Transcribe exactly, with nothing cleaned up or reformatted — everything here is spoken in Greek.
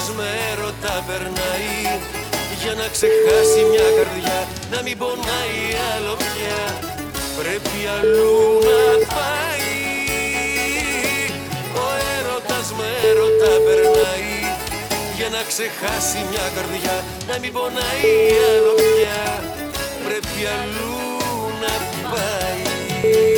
έρωτας με έρωτα περνάει, για να ξεχάσει μια καρδιά, να μην πονάει άλλο πια, πρέπει αλλού να πάει. Ο έρωτας με έρωτα περνάει, για να ξεχάσει μια καρδιά, να μην πονάει άλλο πια, πρέπει αλλού να πάει.